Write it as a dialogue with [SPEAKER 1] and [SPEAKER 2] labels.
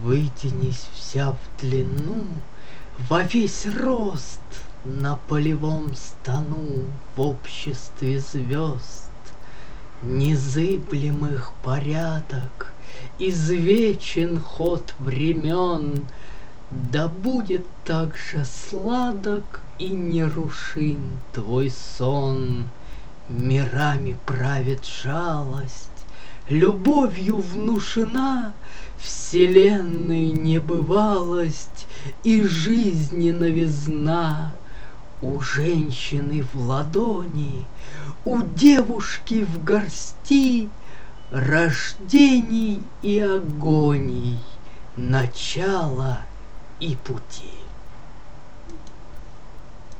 [SPEAKER 1] Вытянись вся в длину, во весь рост, на полевом стану в обществе звезд. Незыблемых порядок, извечен ход времен, да будет так же сладок и нерушим твой сон. Мирами правит жалость, любовью внушена вселенной небывалость и жизни новизна. У женщины в ладони, у девушки в горсти рождений и агоний, начало и пути.